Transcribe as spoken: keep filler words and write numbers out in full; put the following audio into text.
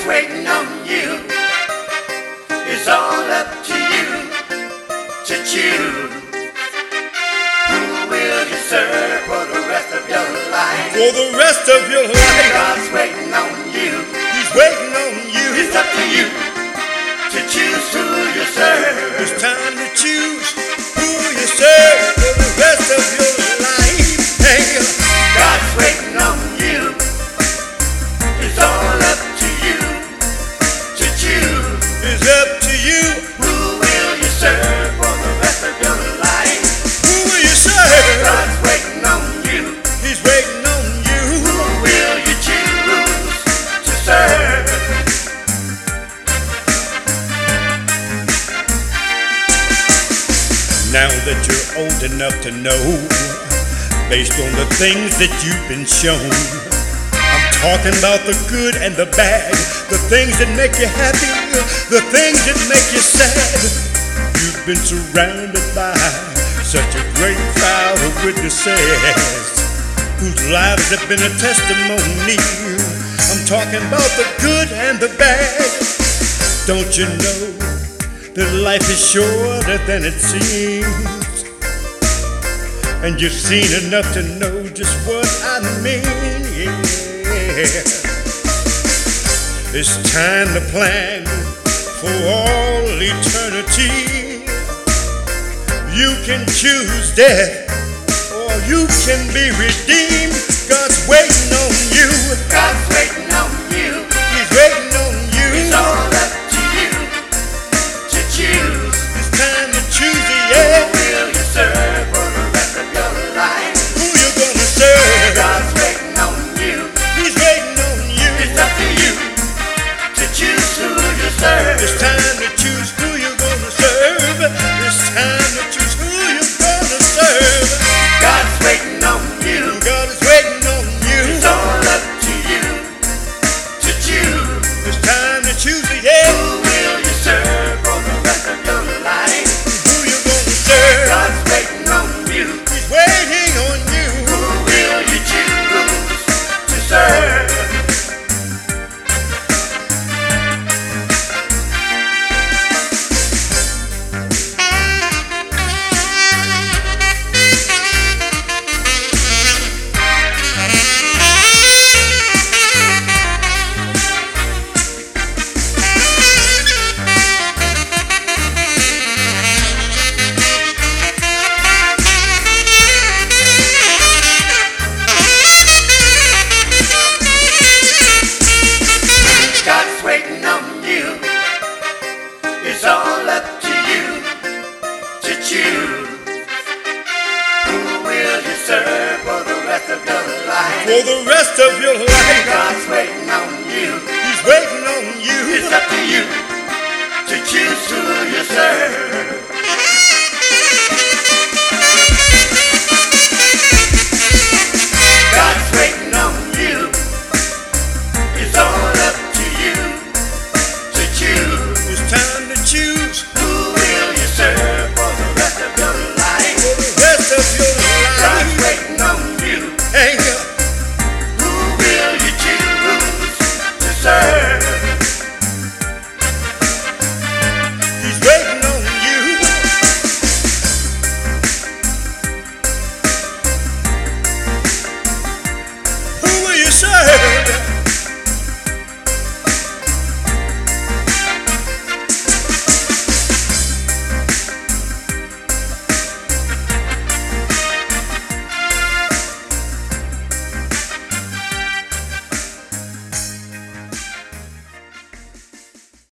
God's waiting on you. It's all up to you to choose. Who will you serve for the rest of your life? For the rest of your life. God's waiting on you. He's waiting on you. It's up to you to choose who you serve. It's time to choose who you serve for the rest of your life. Hey. God's waiting on you. It's all up to you to choose. It's up to you. Who will you serve for the rest of your life? Who will you serve? God's waiting on you. He's waiting on you. Who will you choose to serve? Now that you're old enough to know, based on the things that you've been shown, I'm talking about the good and the bad, the things that make you happy, the things that make you sad. You've been surrounded by such a great crowd of witnesses whose lives have been a testimony. I'm talking about the good and the bad. Don't you know that life is shorter than it seems? And you've seen enough to know just what I mean, yeah. It's time to plan for all eternity. You can choose death or you can be redeemed. God's waiting on you. God's waiting on you. He's waiting on you. It's all up to you to choose. It's time to choose the yeah. Who will you serve for the rest of your life? Who you gonna serve? God's waiting on you. He's waiting on you. It's up to you to choose who you serve. It's time to choose who you're gonna serve. It's time to choose who you're gonna serve. God's waiting on you. God is waiting on you. It's all up to you to choose. It's time to choose the yeah. Who will you serve for the rest of your life? Who you gonna serve? God's waiting on you. He's waiting on you. Who will you choose to serve? God's waiting on you. It's all up to you to choose. Who will you serve for the rest of your life? For the rest of your life. God's waiting on you. He's waiting on you. It's up to you to choose who you serve.